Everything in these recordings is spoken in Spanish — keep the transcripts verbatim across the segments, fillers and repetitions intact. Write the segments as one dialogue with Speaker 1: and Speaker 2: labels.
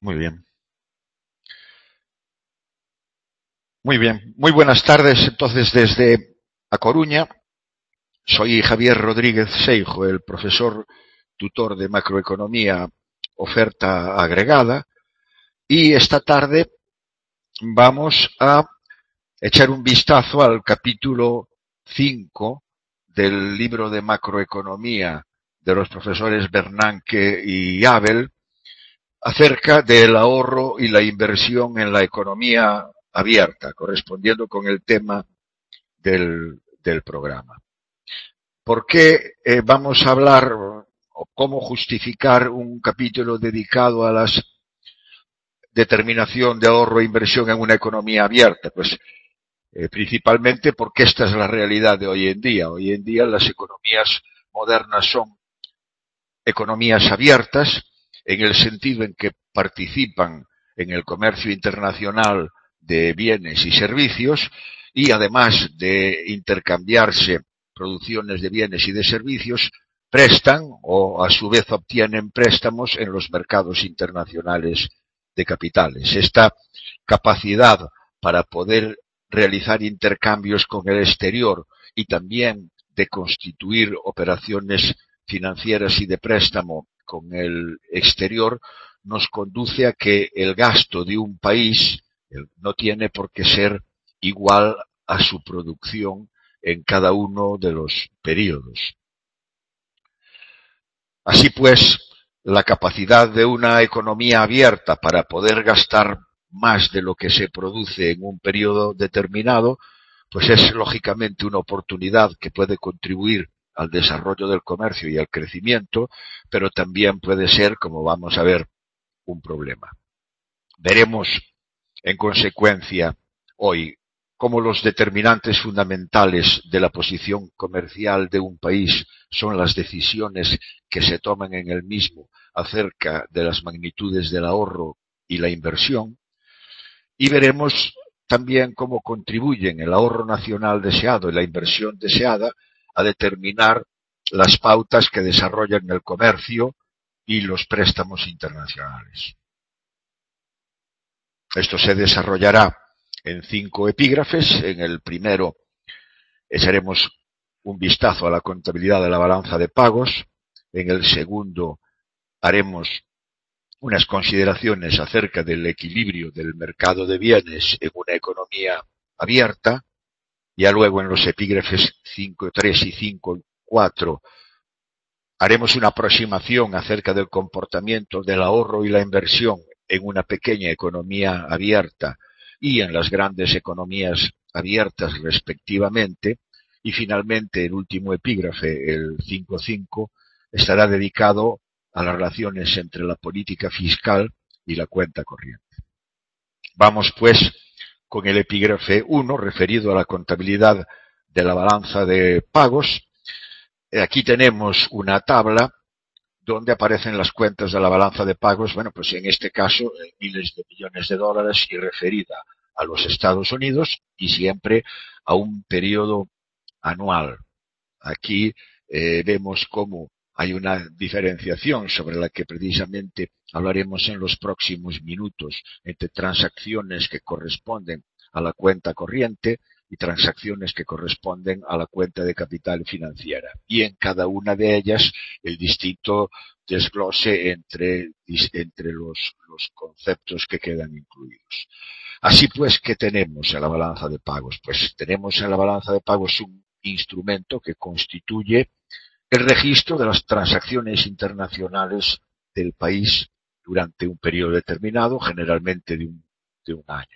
Speaker 1: Muy bien. Muy bien. Muy buenas tardes. Entonces, desde A Coruña, soy Javier Rodríguez Seijo, el profesor tutor de macroeconomía oferta agregada, y esta tarde vamos a echar un vistazo al capítulo cinco del libro de macroeconomía de los profesores Bernanke y Abel, acerca del ahorro y la inversión en la economía abierta, correspondiendo con el tema del, del programa. ¿Por qué eh, vamos a hablar o cómo justificar un capítulo dedicado a la determinación de ahorro e inversión en una economía abierta? Pues eh, principalmente porque esta es la realidad de hoy en día. Hoy en día las economías modernas son economías abiertas en el sentido en que participan en el comercio internacional de bienes y servicios y además de intercambiarse producciones de bienes y de servicios, prestan o a su vez obtienen préstamos en los mercados internacionales de capitales. Esta capacidad para poder realizar intercambios con el exterior y también de constituir operaciones financieras y de préstamo con el exterior nos conduce a que el gasto de un país no tiene por qué ser igual a su producción en cada uno de los periodos. Así pues, la capacidad de una economía abierta para poder gastar más de lo que se produce en un periodo determinado, pues es lógicamente una oportunidad que puede contribuir al desarrollo del comercio y al crecimiento, pero también puede ser, como vamos a ver, un problema. Veremos, en consecuencia, hoy cómo los determinantes fundamentales de la posición comercial de un país son las decisiones que se toman en el mismo acerca de las magnitudes del ahorro y la inversión, y veremos también cómo contribuyen el ahorro nacional deseado y la inversión deseada a determinar las pautas que desarrollan el comercio y los préstamos internacionales. Esto se desarrollará en cinco epígrafes. En el primero echaremos un vistazo a la contabilidad de la balanza de pagos. En el segundo haremos unas consideraciones acerca del equilibrio del mercado de bienes en una economía abierta. Ya luego en los epígrafes cinco punto tres y cinco punto cuatro haremos una aproximación acerca del comportamiento del ahorro y la inversión en una pequeña economía abierta y en las grandes economías abiertas respectivamente. Y finalmente el último epígrafe, el cinco punto cinco, estará dedicado a las relaciones entre la política fiscal y la cuenta corriente. Vamos pues con el epígrafe uno, referido a la contabilidad de la balanza de pagos. Aquí tenemos una tabla donde aparecen las cuentas de la balanza de pagos, bueno, pues en este caso miles de millones de dólares y referida a los Estados Unidos y siempre a un periodo anual. Aquí eh, vemos cómo hay una diferenciación sobre la que precisamente hablaremos en los próximos minutos entre transacciones que corresponden a la cuenta corriente y transacciones que corresponden a la cuenta de capital financiera. Y en cada una de ellas el distinto desglose entre, entre los, los conceptos que quedan incluidos. Así pues, ¿qué tenemos en la balanza de pagos? Pues tenemos en la balanza de pagos un instrumento que constituye el registro de las transacciones internacionales del país durante un periodo determinado, generalmente de un, de un año.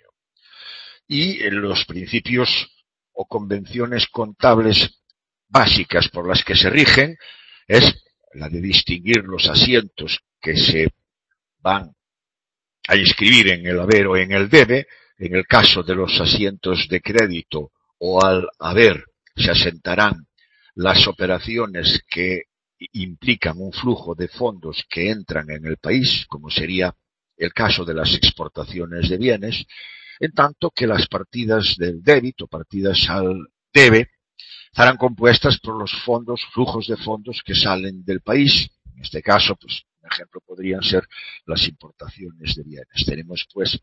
Speaker 1: Y los principios o convenciones contables básicas por las que se rigen es la de distinguir los asientos que se van a inscribir en el haber o en el debe. En el caso de los asientos de crédito o al haber se asentarán las operaciones que implican un flujo de fondos que entran en el país, como sería el caso de las exportaciones de bienes, en tanto que las partidas del débito, partidas al debe, estarán compuestas por los fondos, flujos de fondos que salen del país. En este caso, pues, ejemplo podrían ser las importaciones de bienes. Tenemos pues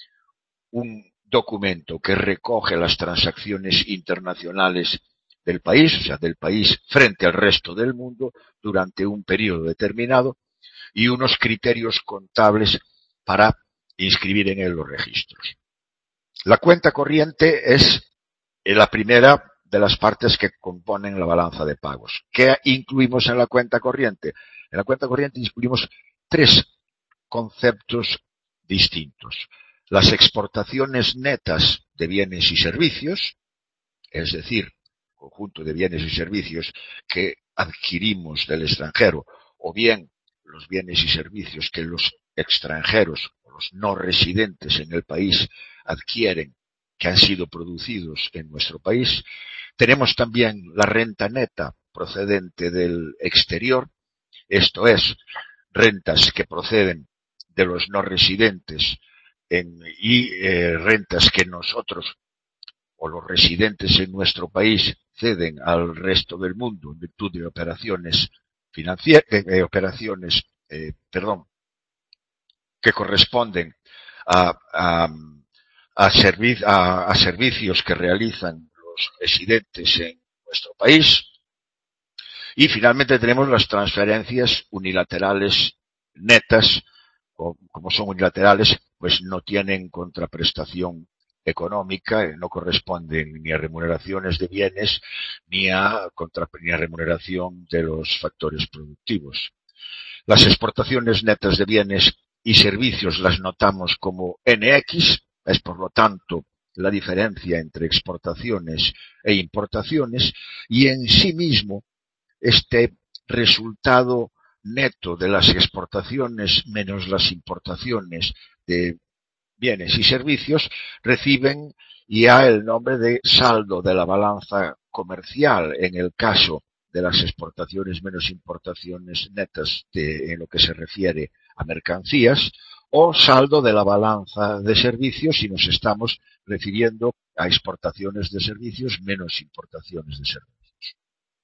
Speaker 1: un documento que recoge las transacciones internacionales del país, o sea, del país frente al resto del mundo durante un periodo determinado y unos criterios contables para inscribir en él los registros. La cuenta corriente es la primera de las partes que componen la balanza de pagos. ¿Qué incluimos en la cuenta corriente? En la cuenta corriente incluimos tres conceptos distintos. Las exportaciones netas de bienes y servicios, es decir, conjunto de bienes y servicios que adquirimos del extranjero, o bien los bienes y servicios que los extranjeros o los no residentes en el país adquieren, que han sido producidos en nuestro país. Tenemos también la renta neta procedente del exterior, esto es, rentas que proceden de los no residentes en, y eh, rentas que nosotros o los residentes en nuestro país ceden al resto del mundo en virtud de operaciones financieras, eh, operaciones, eh, perdón, que corresponden a, a, a, servi a, a servicios que realizan los residentes en nuestro país. Y finalmente tenemos las transferencias unilaterales netas, o como son unilaterales, pues no tienen contraprestación económica, no corresponden ni a remuneraciones de bienes ni a, contra, ni a remuneración de los factores productivos. Las exportaciones netas de bienes y servicios las notamos como N X, es por lo tanto la diferencia entre exportaciones e importaciones, y en sí mismo este resultado neto de las exportaciones menos las importaciones de bienes y servicios reciben ya el nombre de saldo de la balanza comercial en el caso de las exportaciones menos importaciones netas de, en lo que se refiere a mercancías, o saldo de la balanza de servicios si nos estamos refiriendo a exportaciones de servicios menos importaciones de servicios.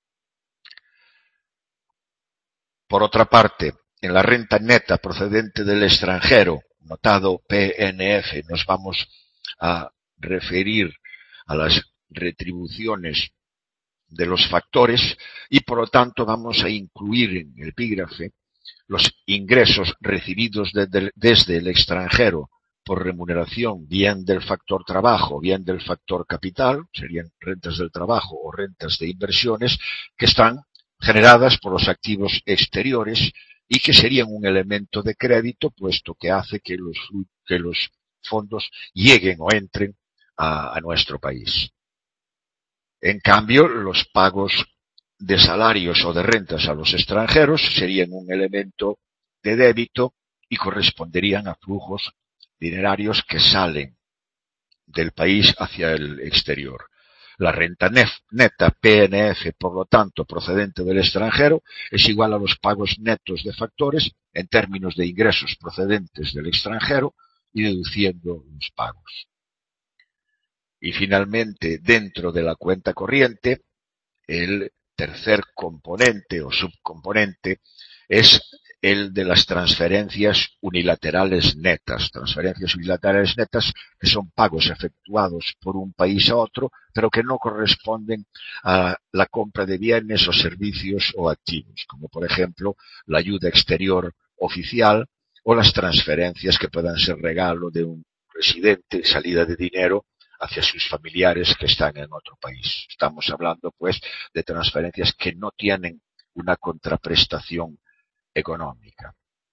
Speaker 1: Por otra parte, en la renta neta procedente del extranjero, notado P N F, nos vamos a referir a las retribuciones de los factores y por lo tanto vamos a incluir en el epígrafe los ingresos recibidos desde, desde el extranjero por remuneración bien del factor trabajo, bien del factor capital, serían rentas del trabajo o rentas de inversiones que están generadas por los activos exteriores y que serían un elemento de crédito, puesto que hace que los, que los fondos lleguen o entren a, a nuestro país. En cambio, los pagos de salarios o de rentas a los extranjeros serían un elemento de débito y corresponderían a flujos dinerarios que salen del país hacia el exterior. La renta neta P N F, por lo tanto, procedente del extranjero, es igual a los pagos netos de factores en términos de ingresos procedentes del extranjero y deduciendo los pagos. Y finalmente, dentro de la cuenta corriente, el tercer componente o subcomponente es el de las transferencias unilaterales netas. Transferencias unilaterales netas que son pagos efectuados por un país a otro, pero que no corresponden a la compra de bienes o servicios o activos, como por ejemplo la ayuda exterior oficial o las transferencias que puedan ser regalo de un residente, salida de dinero hacia sus familiares que están en otro país. Estamos hablando, pues, de transferencias que no tienen una contraprestación económica.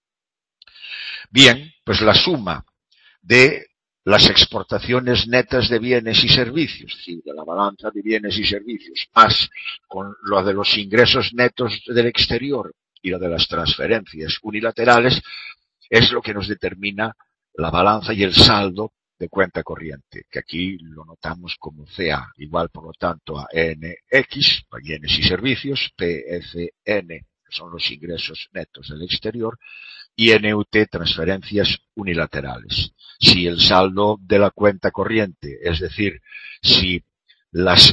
Speaker 1: Bien, pues la suma de las exportaciones netas de bienes y servicios, es decir, de la balanza de bienes y servicios, más con lo de los ingresos netos del exterior y lo de las transferencias unilaterales, es lo que nos determina la balanza y el saldo de cuenta corriente, que aquí lo notamos como C A, igual por lo tanto a N X, bienes y servicios, P F N, que son los ingresos netos del exterior, y N U T, transferencias unilaterales. Si el saldo de la cuenta corriente, es decir, si las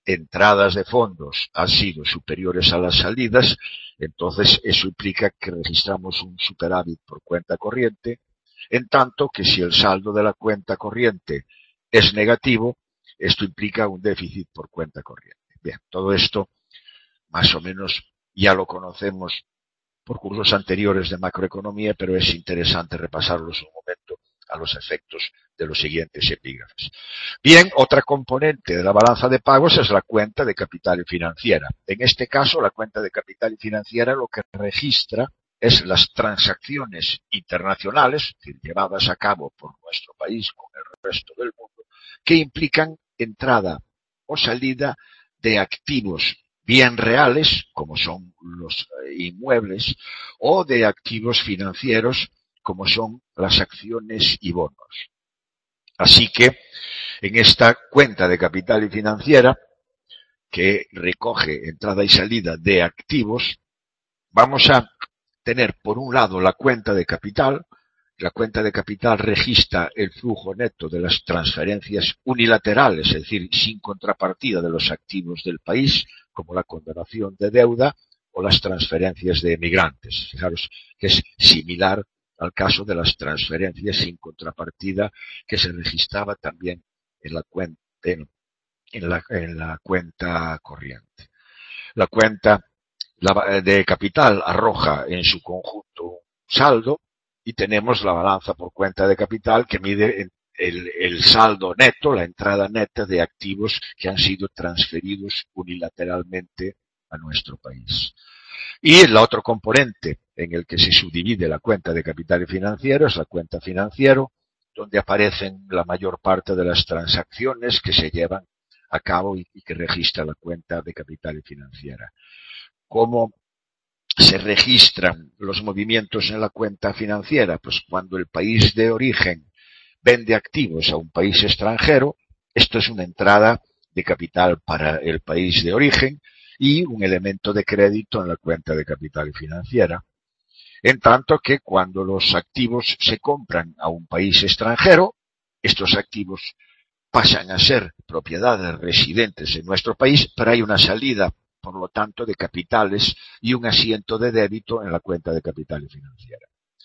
Speaker 1: entradas de fondos han sido superiores a las salidas, entonces eso implica que registramos un superávit por cuenta corriente, en tanto que si el saldo de la cuenta corriente es negativo, esto implica un déficit por cuenta corriente. Bien, todo esto más o menos ya lo conocemos por cursos anteriores de macroeconomía, pero es interesante repasarlos un momento a los efectos de los siguientes epígrafes. Bien, otra componente de la balanza de pagos es la cuenta de capital y financiera. En este caso, la cuenta de capital y financiera lo que registra es las transacciones internacionales, es decir, llevadas a cabo por nuestro país con el resto del mundo, que implican entrada o salida de activos bien reales, como son los inmuebles, o de activos financieros, como son las acciones y bonos. Así que, en esta cuenta de capital y financiera, que recoge entrada y salida de activos, vamos a tener, por un lado, la cuenta de capital. La cuenta de capital registra el flujo neto de las transferencias unilaterales, es decir, sin contrapartida de los activos del país, como la condonación de deuda o las transferencias de emigrantes. Fijaros que es similar al caso de las transferencias sin contrapartida que se registraba también en la cuenta, en, en la, en la cuenta corriente. La cuenta de capital arroja en su conjunto un saldo y tenemos la balanza por cuenta de capital que mide el, el saldo neto, la entrada neta de activos que han sido transferidos unilateralmente a nuestro país. Y el otro componente en el que se subdivide la cuenta de capital y financiero es la cuenta financiero, donde aparecen la mayor parte de las transacciones que se llevan a cabo y, y que registra la cuenta de capital y financiera. ¿Cómo se registran los movimientos en la cuenta financiera? Pues cuando el país de origen vende activos a un país extranjero, esto es una entrada de capital para el país de origen y un elemento de crédito en la cuenta de capital y financiera. En tanto que cuando los activos se compran a un país extranjero, estos activos pasan a ser propiedades residentes en nuestro país, pero hay una salida, por lo tanto, de capitales y un asiento de débito en la cuenta de capital y financiera.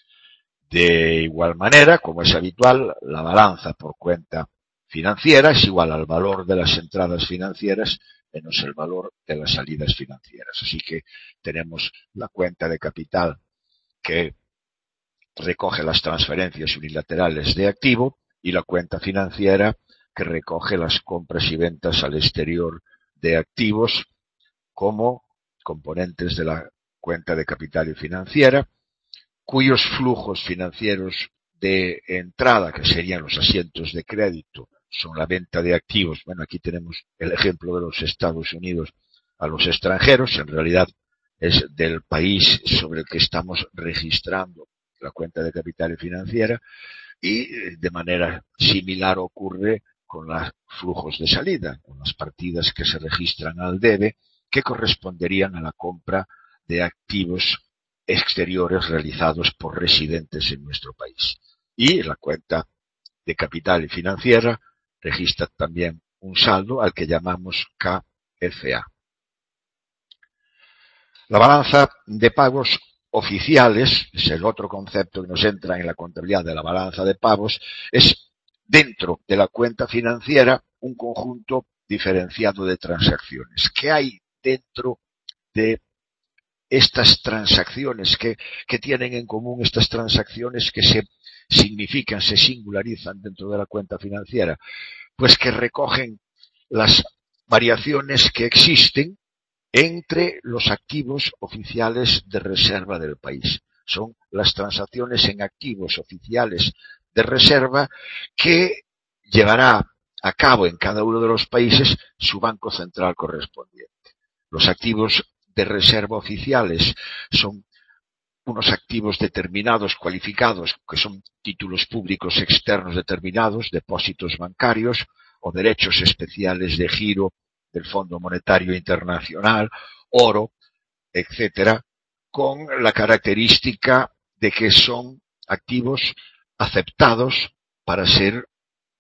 Speaker 1: De igual manera, como es habitual, la balanza por cuenta financiera es igual al valor de las entradas financieras menos el valor de las salidas financieras. Así que tenemos la cuenta de capital que recoge las transferencias unilaterales de activo y la cuenta financiera que recoge las compras y ventas al exterior de activos como componentes de la cuenta de capital y financiera, cuyos flujos financieros de entrada, que serían los asientos de crédito, son la venta de activos. Bueno, aquí tenemos el ejemplo de los Estados Unidos a los extranjeros, en realidad es del país sobre el que estamos registrando la cuenta de capital y financiera, y de manera similar ocurre con los flujos de salida, con las partidas que se registran al debe, que corresponderían a la compra de activos exteriores realizados por residentes en nuestro país. Y la cuenta de capital y financiera registra también un saldo al que llamamos K F A. La balanza de pagos oficiales, es el otro concepto que nos entra en la contabilidad de la balanza de pagos, es dentro de la cuenta financiera un conjunto diferenciado de transacciones. ¿Qué hay dentro de estas transacciones? ¿Qué, qué tienen en común estas transacciones que se significan, se singularizan dentro de la cuenta financiera? Pues que recogen las variaciones que existen entre los activos oficiales de reserva del país. Son las transacciones en activos oficiales de reserva que llevará a cabo en cada uno de los países su banco central correspondiente. Los activos de reserva oficiales son unos activos determinados, cualificados, que son títulos públicos externos determinados, depósitos bancarios o derechos especiales de giro del Fondo Monetario Internacional, oro, etcétera, con la característica de que son activos aceptados para ser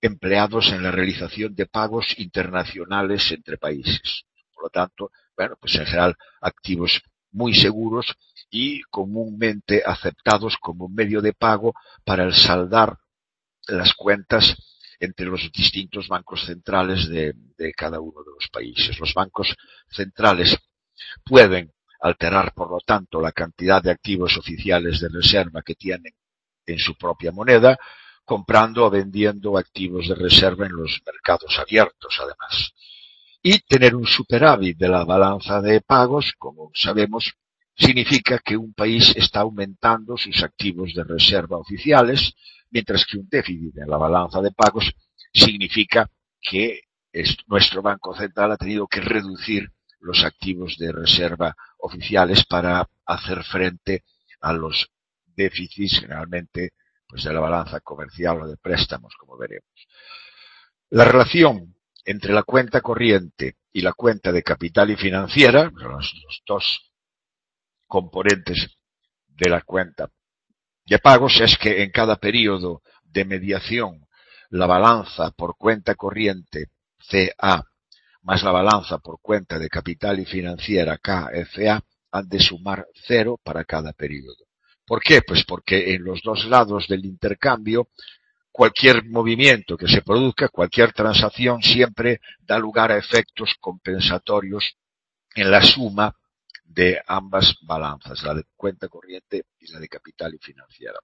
Speaker 1: empleados en la realización de pagos internacionales entre países. Por lo tanto, bueno, pues en general activos muy seguros y comúnmente aceptados como medio de pago para el saldar las cuentas entre los distintos bancos centrales de, de cada uno de los países. Los bancos centrales pueden alterar, por lo tanto, la cantidad de activos oficiales de reserva que tienen en su propia moneda, comprando o vendiendo activos de reserva en los mercados abiertos, además. Y tener un superávit de la balanza de pagos, como sabemos, significa que un país está aumentando sus activos de reserva oficiales, mientras que un déficit en la balanza de pagos significa que nuestro Banco Central ha tenido que reducir los activos de reserva oficiales para hacer frente a los déficits, generalmente, pues de la balanza comercial o de préstamos, como veremos. La relación entre la cuenta corriente y la cuenta de capital y financiera, los, los dos componentes de la cuenta de pagos, es que en cada periodo de mediación la balanza por cuenta corriente C A más la balanza por cuenta de capital y financiera K F A han de sumar cero para cada periodo. ¿Por qué? Pues porque en los dos lados del intercambio cualquier movimiento que se produzca, cualquier transacción siempre da lugar a efectos compensatorios en la suma de ambas balanzas, la de cuenta corriente y la de capital y financiera.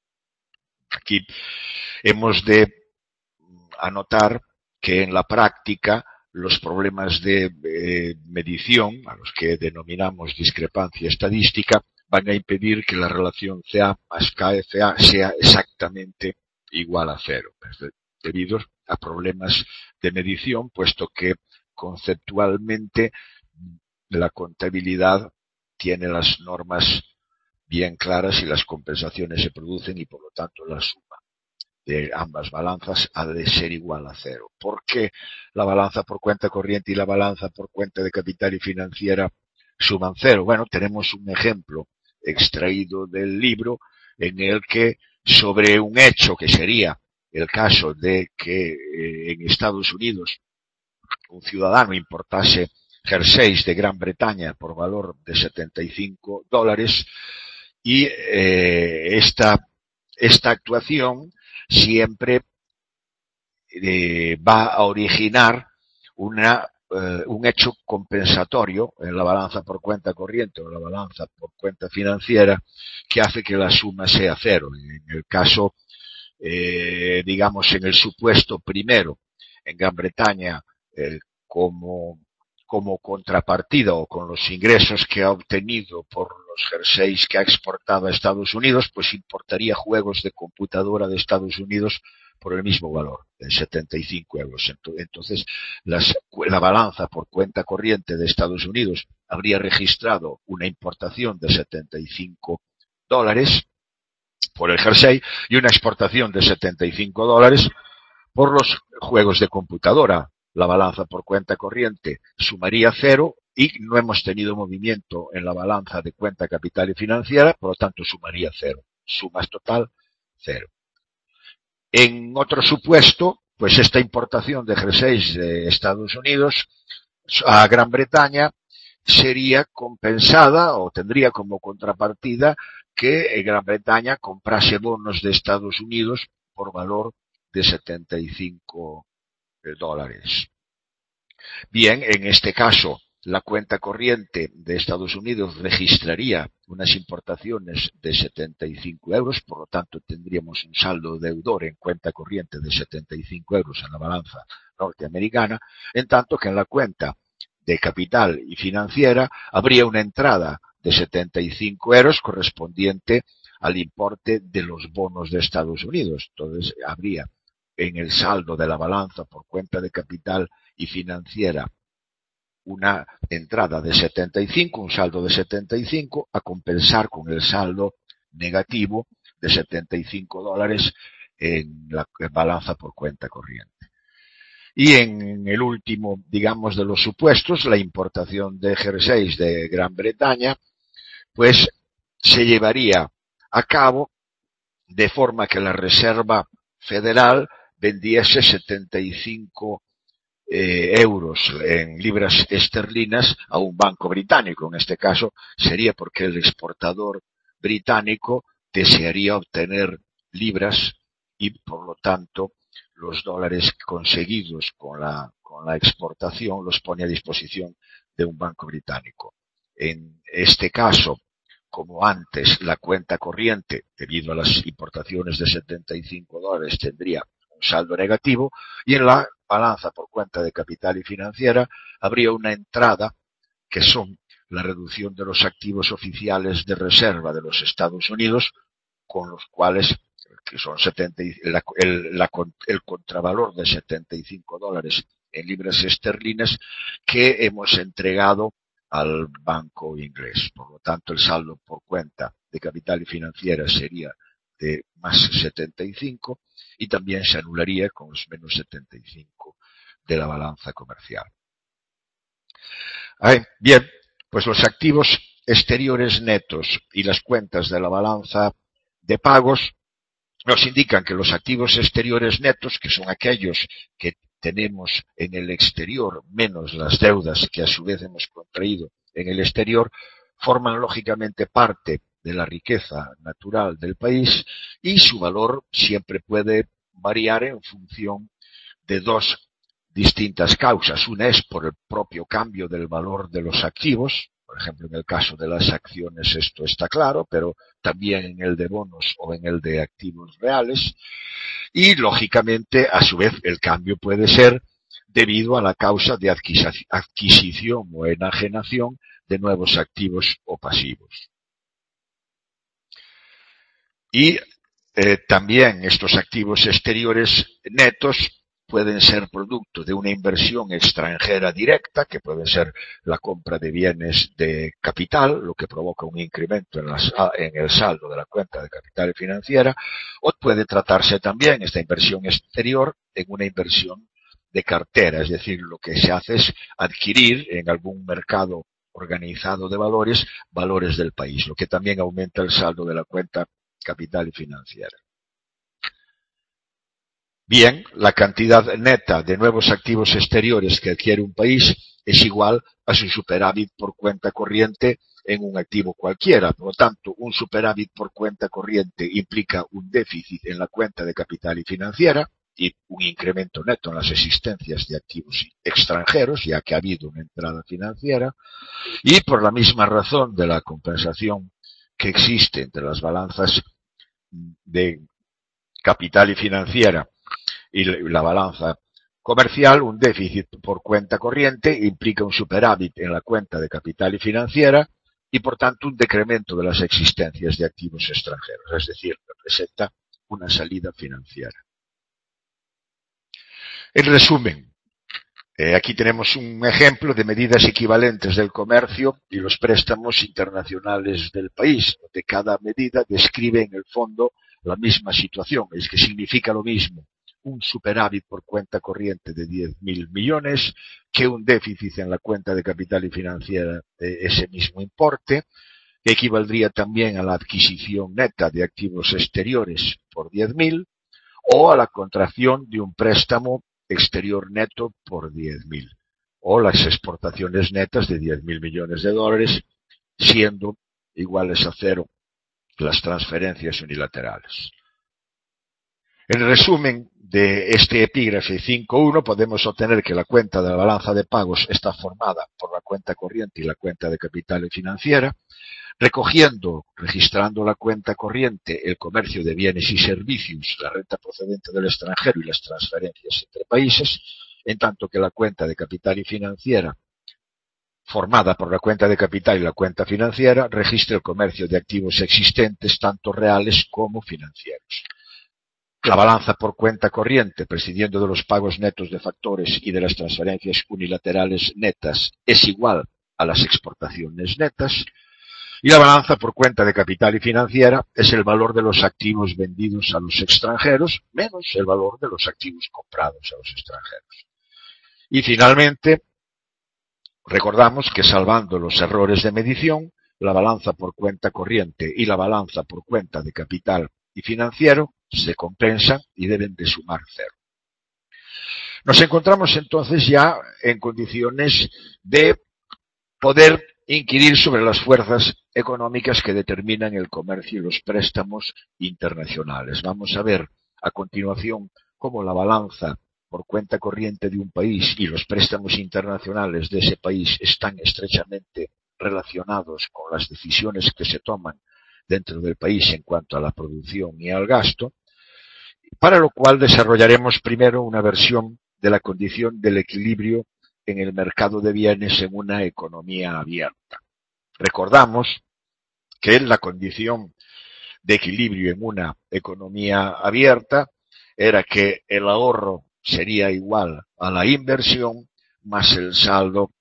Speaker 1: Aquí hemos de anotar que en la práctica los problemas de eh, medición, a los que denominamos discrepancia estadística, van a impedir que la relación C A más K F A sea exactamente igual a cero, debido a problemas de medición, puesto que conceptualmente la contabilidad tiene las normas bien claras y las compensaciones se producen y por lo tanto la suma de ambas balanzas ha de ser igual a cero. ¿Por qué la balanza por cuenta corriente y la balanza por cuenta de capital y financiera suman cero? Bueno, tenemos un ejemplo extraído del libro en el que sobre un hecho que sería el caso de que eh, en Estados Unidos un ciudadano importase jerseys de Gran Bretaña por valor de setenta y cinco dólares y eh, esta, esta actuación siempre eh, va a originar una, eh, un hecho compensatorio en la balanza por cuenta corriente o en la balanza por cuenta financiera que hace que la suma sea cero. En el caso, eh, digamos, en el supuesto primero, en Gran Bretaña, eh, como, como contrapartida o con los ingresos que ha obtenido por los jerseys que ha exportado a Estados Unidos, pues importaría juegos de computadora de Estados Unidos por el mismo valor, de setenta y cinco euros. Entonces, las, la balanza por cuenta corriente de Estados Unidos habría registrado una importación de setenta y cinco dólares por el jersey y una exportación de setenta y cinco dólares por los juegos de computadora. La balanza por cuenta corriente sumaría cero y no hemos tenido movimiento en la balanza de cuenta capital y financiera, por lo tanto sumaría cero. Sumas total, cero. En otro supuesto, pues esta importación de jerseys de Estados Unidos a Gran Bretaña sería compensada o tendría como contrapartida que Gran Bretaña comprase bonos de Estados Unidos por valor de setenta y cinco dólares. Bien, en este caso, la cuenta corriente de Estados Unidos registraría unas importaciones de setenta y cinco euros, por lo tanto tendríamos un saldo deudor en cuenta corriente de setenta y cinco euros en la balanza norteamericana, en tanto que en la cuenta de capital y financiera habría una entrada de setenta y cinco euros correspondiente al importe de los bonos de Estados Unidos. Entonces habría en el saldo de la balanza por cuenta de capital y financiera una entrada de setenta y cinco, un saldo de setenta y cinco, a compensar con el saldo negativo de setenta y cinco dólares en la balanza por cuenta corriente. Y en el último, digamos, de los supuestos, la importación de jerseys de Gran Bretaña, pues se llevaría a cabo de forma que la Reserva Federal vendiese setenta y cinco eh, euros en libras esterlinas a un banco británico. En este caso sería porque el exportador británico desearía obtener libras y, por lo tanto, los dólares conseguidos con la, con la exportación los pone a disposición de un banco británico. En este caso, como antes, la cuenta corriente, debido a las importaciones de setenta y cinco dólares, tendría un saldo negativo, y en la balanza por cuenta de capital y financiera habría una entrada que son la reducción de los activos oficiales de reserva de los Estados Unidos, con los cuales, que son setenta, la, el, la, el contravalor de setenta y cinco dólares en libras esterlinas que hemos entregado al banco inglés. Por lo tanto, el saldo por cuenta de capital y financiera sería de más setenta y cinco y también se anularía con los menos setenta y cinco de la balanza comercial. Ahí, bien, pues los activos exteriores netos y las cuentas de la balanza de pagos nos indican que los activos exteriores netos, que son aquellos que tenemos en el exterior menos las deudas que a su vez hemos contraído en el exterior, forman lógicamente parte de la riqueza natural del país y su valor siempre puede variar en función de dos distintas causas. Una es por el propio cambio del valor de los activos. Por ejemplo, en el caso de las acciones esto está claro, pero también en el de bonos o en el de activos reales. Y, lógicamente, a su vez, el cambio puede ser debido a la causa de adquisición o enajenación de nuevos activos o pasivos. Y eh, también estos activos exteriores netos pueden ser producto de una inversión extranjera directa, que puede ser la compra de bienes de capital, lo que provoca un incremento en, las, en el saldo de la cuenta de capital financiera, o puede tratarse también esta inversión exterior en una inversión de cartera, es decir, lo que se hace es adquirir en algún mercado organizado de valores, valores del país, lo que también aumenta el saldo de la cuenta capital y financiera. Bien, la cantidad neta de nuevos activos exteriores que adquiere un país es igual a su superávit por cuenta corriente en un activo cualquiera. Por lo tanto, un superávit por cuenta corriente implica un déficit en la cuenta de capital y financiera y un incremento neto en las existencias de activos extranjeros, ya que ha habido una entrada financiera, y por la misma razón de la compensación que existe entre las balanzas de capital y financiera y la balanza comercial, un déficit por cuenta corriente implica un superávit en la cuenta de capital y financiera y, por tanto, un decremento de las existencias de activos extranjeros, es decir, representa una salida financiera. En resumen, eh, aquí tenemos un ejemplo de medidas equivalentes del comercio y los préstamos internacionales del país, donde cada medida describe en el fondo la misma situación, es que significa lo mismo un superávit por cuenta corriente de diez mil millones que un déficit en la cuenta de capital y financiera de ese mismo importe, que equivaldría también a la adquisición neta de activos exteriores por diez mil o a la contracción de un préstamo exterior neto por diez mil o las exportaciones netas de diez mil millones de dólares, siendo iguales a cero las transferencias unilaterales. En resumen de este epígrafe cinco punto uno podemos obtener que la cuenta de la balanza de pagos está formada por la cuenta corriente y la cuenta de capital y financiera, recogiendo, registrando la cuenta corriente, el comercio de bienes y servicios, la renta procedente del extranjero y las transferencias entre países, en tanto que la cuenta de capital y financiera, formada por la cuenta de capital y la cuenta financiera, registra el comercio de activos existentes, tanto reales como financieros. La balanza por cuenta corriente, prescindiendo de los pagos netos de factores y de las transferencias unilaterales netas, es igual a las exportaciones netas, y la balanza por cuenta de capital y financiera es el valor de los activos vendidos a los extranjeros menos el valor de los activos comprados a los extranjeros. Y finalmente, recordamos que salvando los errores de medición, la balanza por cuenta corriente y la balanza por cuenta de capital y financiero se compensan y deben de sumar cero. Nos encontramos entonces ya en condiciones de poder incidir sobre las fuerzas económicas que determinan el comercio y los préstamos internacionales. Vamos a ver a continuación cómo la balanza por cuenta corriente de un país y los préstamos internacionales de ese país están estrechamente relacionados con las decisiones que se toman dentro del país en cuanto a la producción y al gasto, para lo cual desarrollaremos primero una versión de la condición del equilibrio en el mercado de bienes en una economía abierta. Recordamos que la condición de equilibrio en una economía abierta era que el ahorro sería igual a la inversión más el saldo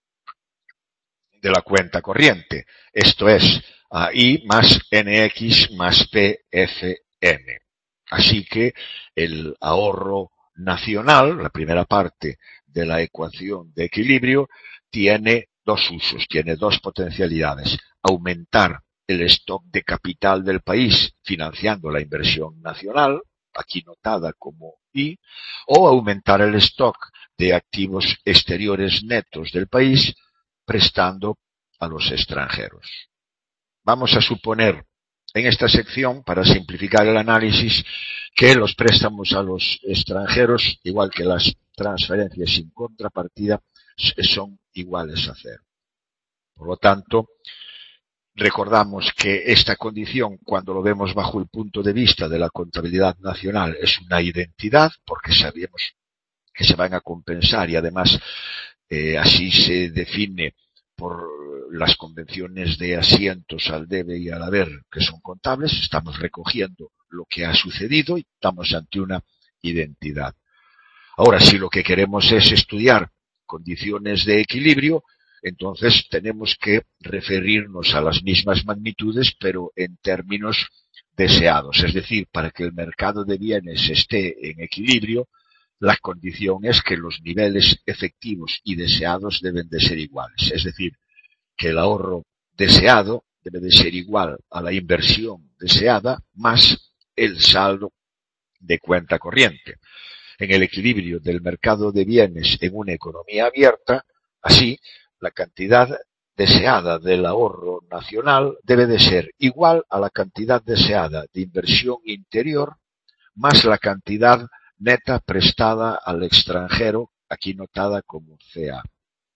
Speaker 1: de la cuenta corriente. Esto es a I más N X más P F N. Así que el ahorro nacional, la primera parte de la ecuación de equilibrio, tiene dos usos, tiene dos potencialidades. Aumentar el stock de capital del país financiando la inversión nacional, aquí notada como I, o aumentar el stock de activos exteriores netos del país prestando a los extranjeros. Vamos a suponer en esta sección, para simplificar el análisis, que los préstamos a los extranjeros, igual que las transferencias sin contrapartida, son iguales a cero. Por lo tanto, recordamos que esta condición, cuando lo vemos bajo el punto de vista de la contabilidad nacional, es una identidad, porque sabemos que se van a compensar y además eh, así se define por las convenciones de asientos al debe y al haber, que son contables. Estamos recogiendo lo que ha sucedido y estamos ante una identidad. Ahora, si lo que queremos es estudiar condiciones de equilibrio, entonces tenemos que referirnos a las mismas magnitudes, pero en términos deseados. Es decir, para que el mercado de bienes esté en equilibrio, la condición es que los niveles efectivos y deseados deben de ser iguales. Es decir, que el ahorro deseado debe de ser igual a la inversión deseada más el saldo de cuenta corriente. En el equilibrio del mercado de bienes en una economía abierta, así, la cantidad deseada del ahorro nacional debe de ser igual a la cantidad deseada de inversión interior más la cantidad neta prestada al extranjero, aquí notada como C A.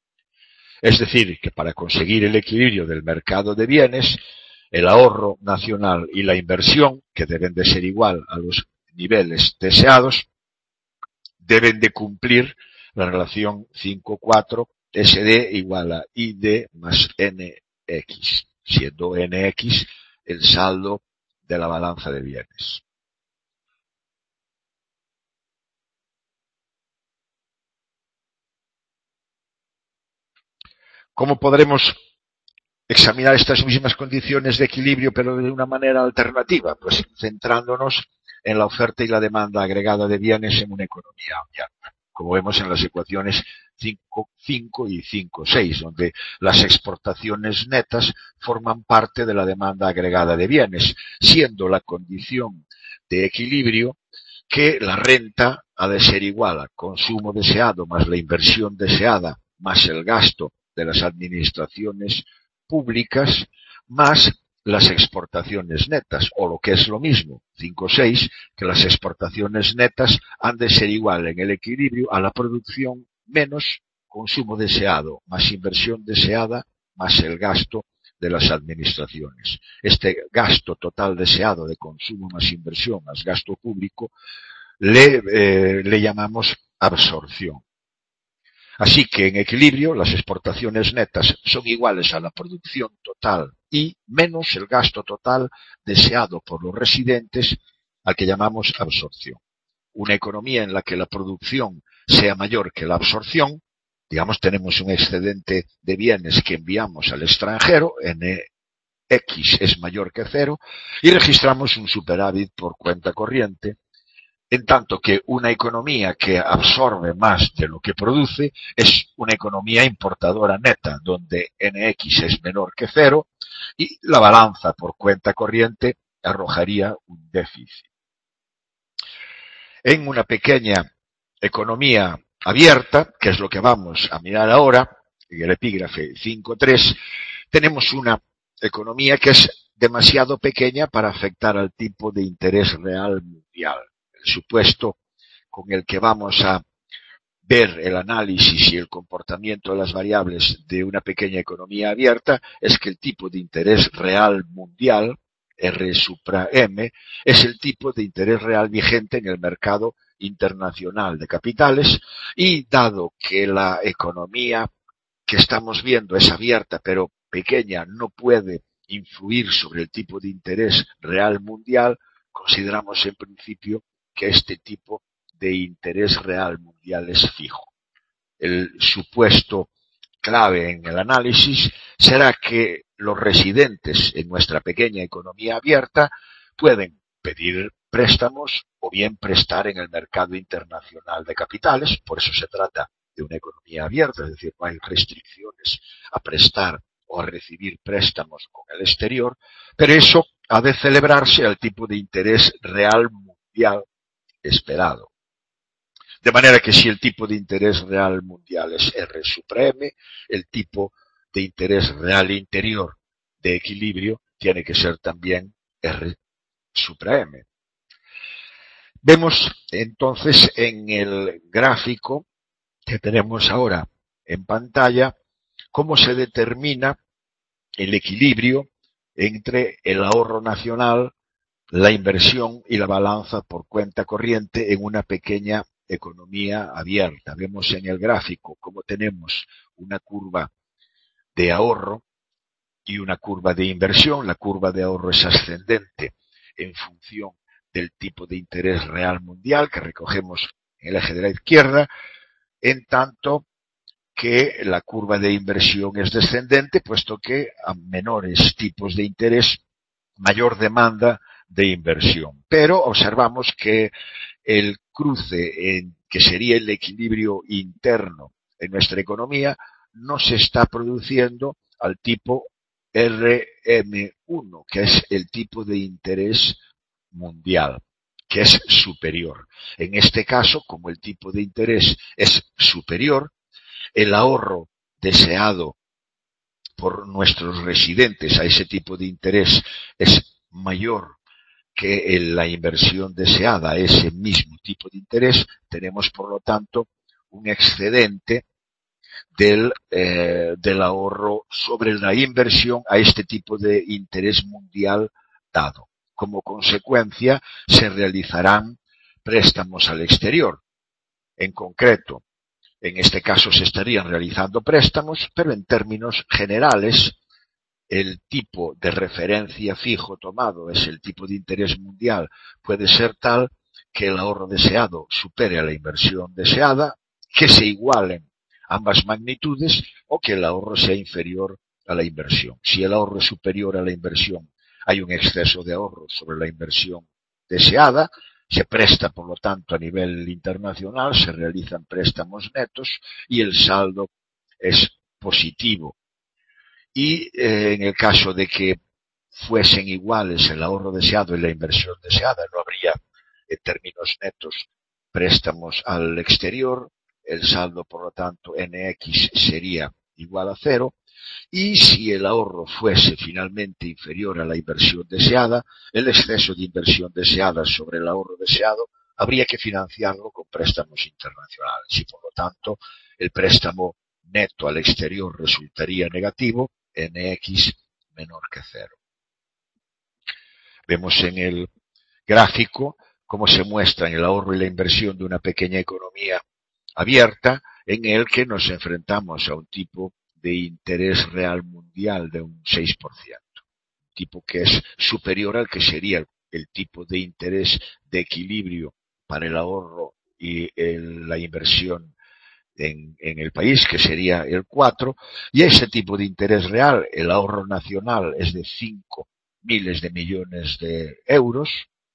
Speaker 1: Es decir, que para conseguir el equilibrio del mercado de bienes, el ahorro nacional y la inversión, que deben de ser igual a los niveles deseados, deben de cumplir la relación cinco cuatro S D igual a I D más N X, siendo N X el saldo de la balanza de bienes. ¿Cómo podremos examinar estas mismas condiciones de equilibrio, pero de una manera alternativa? Pues centrándonos en la oferta y la demanda agregada de bienes en una economía abierta, como vemos en las ecuaciones cinco cinco y cinco seis, donde las exportaciones netas forman parte de la demanda agregada de bienes, siendo la condición de equilibrio que la renta ha de ser igual al consumo deseado más la inversión deseada más el gasto de las administraciones públicas más las exportaciones netas, o lo que es lo mismo, cinco seis, que las exportaciones netas han de ser igual en el equilibrio a la producción menos consumo deseado, más inversión deseada, más el gasto de las administraciones. Este gasto total deseado de consumo más inversión más gasto público le, eh, le llamamos absorción. Así que en equilibrio las exportaciones netas son iguales a la producción total y menos el gasto total deseado por los residentes, al que llamamos absorción. Una economía en la que la producción sea mayor que la absorción, digamos tenemos un excedente de bienes que enviamos al extranjero, N X es mayor que cero, y registramos un superávit por cuenta corriente, en tanto que una economía que absorbe más de lo que produce es una economía importadora neta, donde N X es menor que cero y la balanza por cuenta corriente arrojaría un déficit. En una pequeña economía abierta, que es lo que vamos a mirar ahora, en el epígrafe cinco punto tres, tenemos una economía que es demasiado pequeña para afectar al tipo de interés real mundial. El supuesto con el que vamos a ver el análisis y el comportamiento de las variables de una pequeña economía abierta es que el tipo de interés real mundial, R supra M, es el tipo de interés real vigente en el mercado internacional de capitales, y dado que la economía que estamos viendo es abierta pero pequeña, no puede influir sobre el tipo de interés real mundial, consideramos en principio que este tipo de interés real mundial es fijo. El supuesto clave en el análisis será que los residentes en nuestra pequeña economía abierta pueden pedir préstamos o bien prestar en el mercado internacional de capitales. Por eso se trata de una economía abierta, es decir, no hay restricciones a prestar o a recibir préstamos con el exterior, pero eso ha de celebrarse al tipo de interés real mundial esperado. De manera que si el tipo de interés real mundial es R supra M, el tipo de interés real interior de equilibrio tiene que ser también R supra M. Vemos entonces en el gráfico que tenemos ahora en pantalla cómo se determina el equilibrio entre el ahorro nacional, la inversión y la balanza por cuenta corriente en una pequeña economía abierta. Vemos en el gráfico cómo tenemos una curva de ahorro y una curva de inversión. La curva de ahorro es ascendente en función del tipo de interés real mundial que recogemos en el eje de la izquierda, en tanto que la curva de inversión es descendente, puesto que a menores tipos de interés, mayor demanda de inversión. Pero observamos que el cruce en que sería el equilibrio interno en nuestra economía no se está produciendo al tipo R M uno, que es el tipo de interés mundial, que es superior. En este caso, como el tipo de interés es superior, el ahorro deseado por nuestros residentes a ese tipo de interés es mayor que la inversión deseada a ese mismo tipo de interés. Tenemos, por lo tanto, un excedente del, eh, del ahorro sobre la inversión a este tipo de interés mundial dado. Como consecuencia, se realizarán préstamos al exterior. En concreto, en este caso se estarían realizando préstamos, pero en términos generales, el tipo de referencia fijo tomado es el tipo de interés mundial, puede ser tal que el ahorro deseado supere a la inversión deseada, que se igualen ambas magnitudes o que el ahorro sea inferior a la inversión. Si el ahorro es superior a la inversión, hay un exceso de ahorro sobre la inversión deseada, se presta, por lo tanto, a nivel internacional, se realizan préstamos netos y el saldo es positivo. Y eh, en el caso de que fuesen iguales el ahorro deseado y la inversión deseada, no habría, en términos netos, préstamos al exterior, el saldo, por lo tanto, N X sería igual a cero, y si el ahorro fuese finalmente inferior a la inversión deseada, el exceso de inversión deseada sobre el ahorro deseado habría que financiarlo con préstamos internacionales y, por lo tanto, el préstamo neto al exterior resultaría negativo, N X menor que cero. Vemos en el gráfico cómo se muestran el ahorro y la inversión de una pequeña economía abierta en el que nos enfrentamos a un tipo de interés real mundial de un seis por ciento, un tipo que es superior al que sería el, el tipo de interés de equilibrio para el ahorro y el, la inversión En, en el país, que sería el cuatro, y ese tipo de interés real, el ahorro nacional es de cinco miles de millones de euros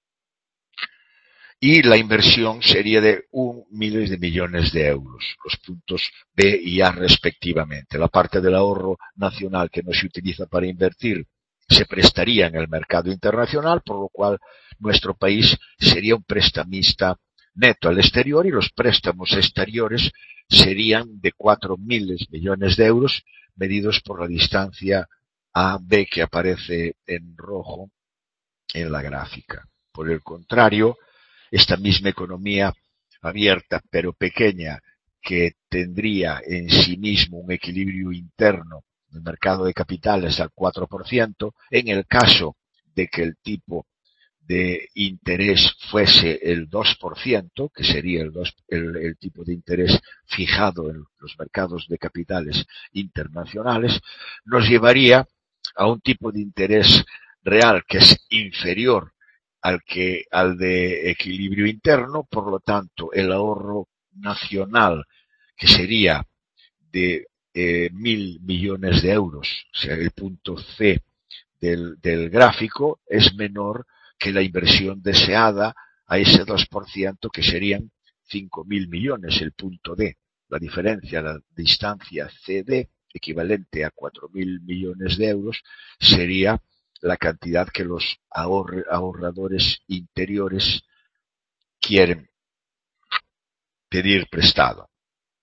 Speaker 1: y la inversión sería de un miles de millones de euros, los puntos B y A respectivamente. La parte del ahorro nacional que no se utiliza para invertir se prestaría en el mercado internacional, por lo cual nuestro país sería un prestamista neto al exterior y los préstamos exteriores serían de cuatro mil millones de euros medidos por la distancia A B que aparece en rojo en la gráfica. Por el contrario, esta misma economía abierta pero pequeña que tendría en sí mismo un equilibrio interno del mercado de capitales al cuatro por ciento, en el caso de que el tipo de interés fuese el dos por ciento, que sería el, dos, el, el tipo de interés fijado en los mercados de capitales internacionales, nos llevaría a un tipo de interés real que es inferior al que al de equilibrio interno, por lo tanto el ahorro nacional, que sería de eh, mil millones de euros, o sea, el punto C del, del gráfico, es menor que la inversión deseada a ese dos por ciento, que serían cinco mil millones, el punto D. La diferencia, la distancia C D, equivalente a cuatro mil millones de euros, sería la cantidad que los ahorre, ahorradores interiores quieren pedir prestado.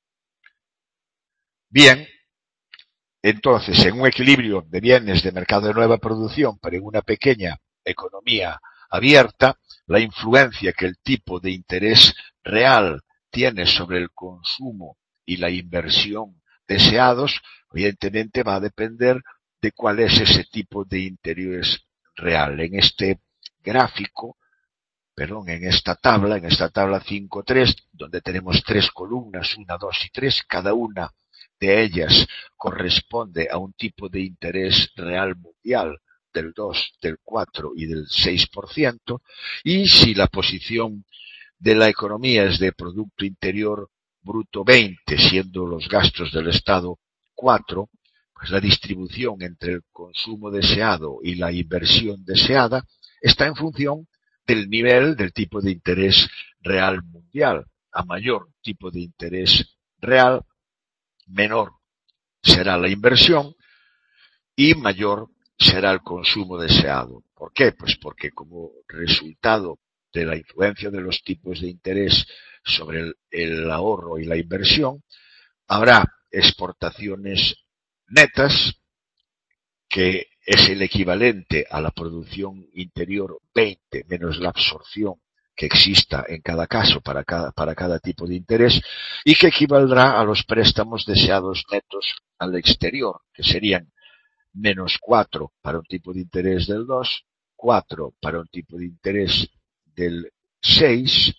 Speaker 1: Bien, entonces, en un equilibrio de bienes de mercado de nueva producción, pero en una pequeña economía abierta, la influencia que el tipo de interés real tiene sobre el consumo y la inversión deseados, evidentemente va a depender de cuál es ese tipo de interés real. En este gráfico, perdón, en esta tabla, en esta tabla cinco tres, donde tenemos tres columnas, una, dos y tres, cada una de ellas corresponde a un tipo de interés real mundial del dos, del cuatro y del seis por ciento, y si la posición de la economía es de Producto Interior Bruto veinte, siendo los gastos del Estado cuatro, pues la distribución entre el consumo deseado y la inversión deseada está en función del nivel del tipo de interés real mundial. A mayor tipo de interés real, menor será la inversión y mayor será el consumo deseado. ¿Por qué? Pues porque como resultado de la influencia de los tipos de interés sobre el, el ahorro y la inversión, habrá exportaciones netas, que es el equivalente a la producción interior veinte menos la absorción que exista en cada caso para cada, para cada tipo de interés, y que equivaldrá a los préstamos deseados netos al exterior, que serían menos cuatro para un tipo de interés del dos, cuatro para un tipo de interés del seis,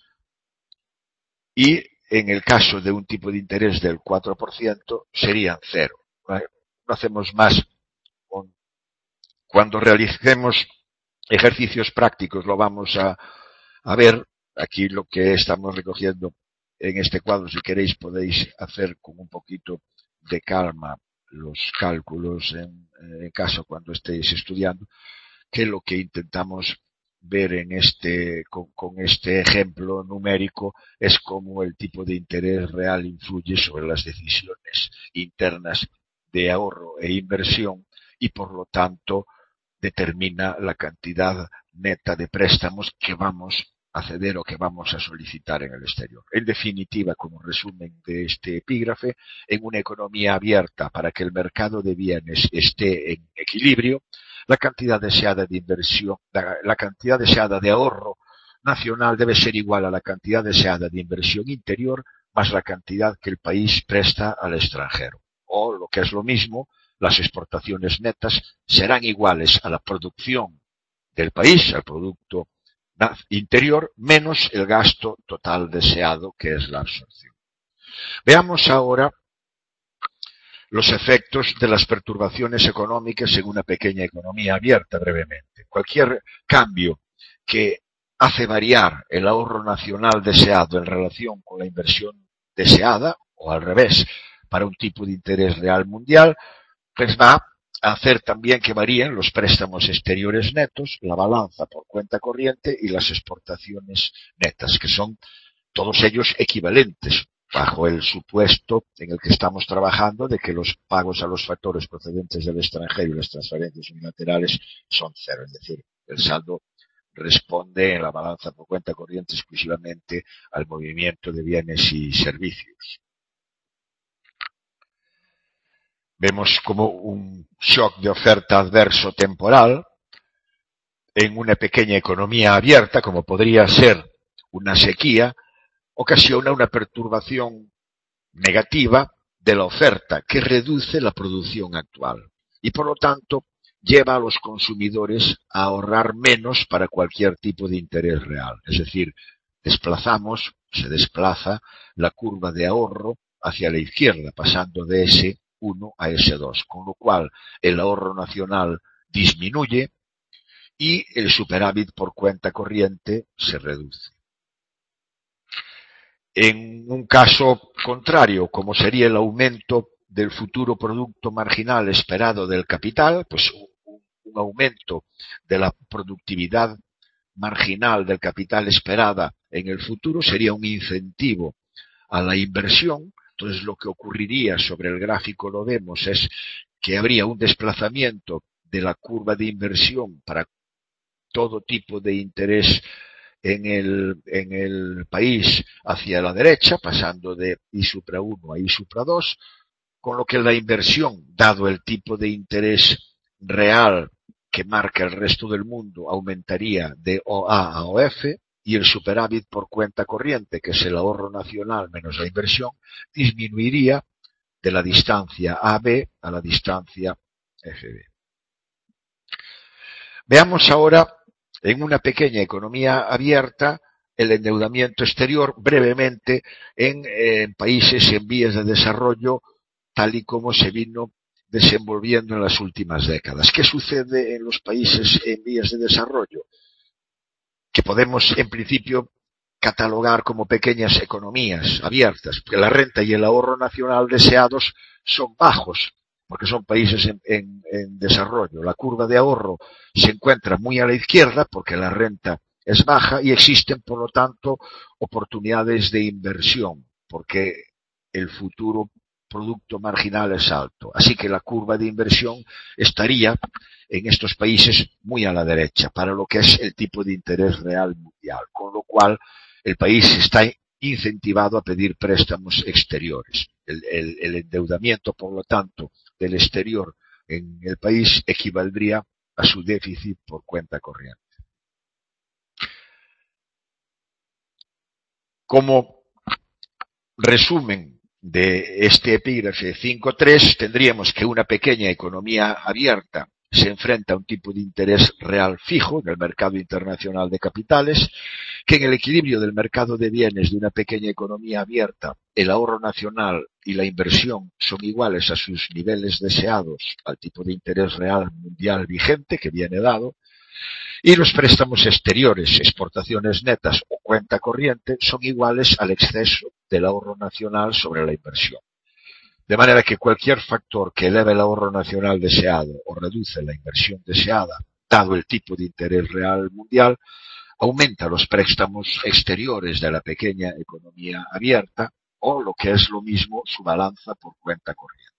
Speaker 1: y en el caso de un tipo de interés del cuatro por ciento serían cero. No hacemos más. Cuando realicemos ejercicios prácticos lo vamos a, a ver. Aquí lo que estamos recogiendo en este cuadro, si queréis podéis hacer con un poquito de calma los cálculos en, en caso cuando estéis estudiando, que lo que intentamos ver en este, con, con este ejemplo numérico es cómo el tipo de interés real influye sobre las decisiones internas de ahorro e inversión y por lo tanto determina la cantidad neta de préstamos que vamos a ceder o que vamos a solicitar en el exterior. En definitiva, como resumen de este epígrafe, en una economía abierta para que el mercado de bienes esté en equilibrio, la cantidad deseada de inversión, la cantidad deseada de ahorro nacional debe ser igual a la cantidad deseada de inversión interior más la cantidad que el país presta al extranjero. O, lo que es lo mismo, las exportaciones netas serán iguales a la producción del país, al producto interior, menos el gasto total deseado, que es la absorción. Veamos ahora los efectos de las perturbaciones económicas en una pequeña economía abierta brevemente. Cualquier cambio que hace variar el ahorro nacional deseado en relación con la inversión deseada, o al revés, para un tipo de interés real mundial, pues va a hacer también que varíen los préstamos exteriores netos, la balanza por cuenta corriente y las exportaciones netas, que son todos ellos equivalentes, bajo el supuesto en el que estamos trabajando de que los pagos a los factores procedentes del extranjero y las transferencias unilaterales son cero, es decir, el saldo responde en la balanza por cuenta corriente exclusivamente al movimiento de bienes y servicios. Vemos como un shock de oferta adverso temporal en una pequeña economía abierta, como podría ser una sequía, ocasiona una perturbación negativa de la oferta que reduce la producción actual y, por lo tanto, lleva a los consumidores a ahorrar menos para cualquier tipo de interés real. Es decir, desplazamos, se desplaza la curva de ahorro hacia la izquierda, pasando de ese uno a ese dos, con lo cual el ahorro nacional disminuye y el superávit por cuenta corriente se reduce. En un caso contrario, como sería el aumento del futuro producto marginal esperado del capital, pues un, un aumento de la productividad marginal del capital esperada en el futuro sería un incentivo a la inversión. Entonces lo que ocurriría, sobre el gráfico lo vemos, es que habría un desplazamiento de la curva de inversión para todo tipo de interés en el, en el país hacia la derecha, pasando de I supra uno a I supra dos, con lo que la inversión, dado el tipo de interés real que marca el resto del mundo, aumentaría de O A a O F, y el superávit por cuenta corriente, que es el ahorro nacional menos la inversión, disminuiría de la distancia A B a la distancia F B. Veamos ahora, en una pequeña economía abierta, el endeudamiento exterior brevemente en, en países en vías de desarrollo, tal y como se vino desenvolviendo en las últimas décadas. ¿Qué sucede en los países en vías de desarrollo? Que podemos, en principio, catalogar como pequeñas economías abiertas, porque la renta y el ahorro nacional deseados son bajos, porque son países en, en, en desarrollo. La curva de ahorro se encuentra muy a la izquierda, porque la renta es baja, y existen, por lo tanto, oportunidades de inversión, porque el futuro producto marginal es alto. Así que la curva de inversión estaría en estos países muy a la derecha, para lo que es el tipo de interés real mundial, con lo cual el país está incentivado a pedir préstamos exteriores. El, el, el endeudamiento, por lo tanto, del exterior en el país equivaldría a su déficit por cuenta corriente. Como resumen de este epígrafe cinco punto tres, tendríamos que una pequeña economía abierta se enfrenta a un tipo de interés real fijo en el mercado internacional de capitales, que en el equilibrio del mercado de bienes de una pequeña economía abierta, el ahorro nacional y la inversión son iguales a sus niveles deseados al tipo de interés real mundial vigente que viene dado, y los préstamos exteriores, exportaciones netas o cuenta corriente son iguales al exceso del ahorro nacional sobre la inversión. De manera que cualquier factor que eleve el ahorro nacional deseado o reduce la inversión deseada, dado el tipo de interés real mundial, aumenta los préstamos exteriores de la pequeña economía abierta o, lo que es lo mismo, su balanza por cuenta corriente.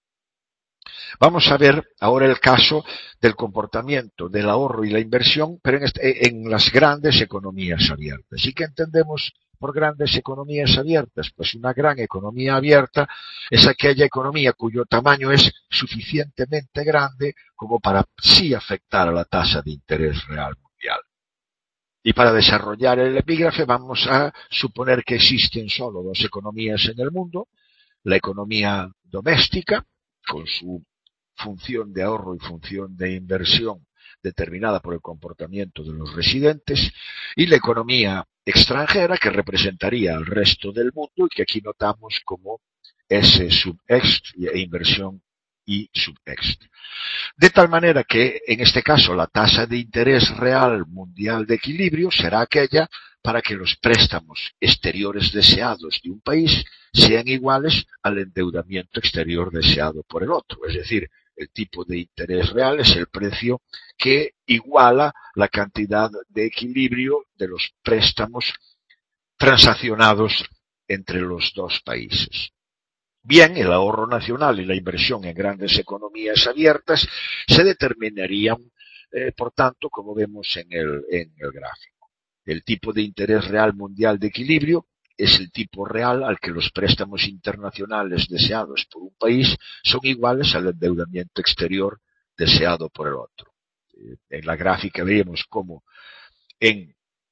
Speaker 1: Vamos a ver ahora el caso del comportamiento del ahorro y la inversión, pero en, este, en las grandes economías abiertas. ¿Y qué entendemos por grandes economías abiertas? Pues una gran economía abierta es aquella economía cuyo tamaño es suficientemente grande como para sí afectar a la tasa de interés real mundial. Y para desarrollar el epígrafe vamos a suponer que existen solo dos economías en el mundo: la economía doméstica, con su función de ahorro y función de inversión determinada por el comportamiento de los residentes, y la economía extranjera, que representaría al resto del mundo y que aquí notamos como S sub ext e inversión I sub ext. De tal manera que, en este caso, la tasa de interés real mundial de equilibrio será aquella para que los préstamos exteriores deseados de un país sean iguales al endeudamiento exterior deseado por el otro. Es decir, el tipo de interés real es el precio que iguala la cantidad de equilibrio de los préstamos transaccionados entre los dos países. Bien, el ahorro nacional y la inversión en grandes economías abiertas se determinarían eh, por tanto, como vemos en el, en el gráfico. El tipo de interés real mundial de equilibrio es el tipo real al que los préstamos internacionales deseados por un país son iguales al endeudamiento exterior deseado por el otro. Eh, en la gráfica veíamos cómo en,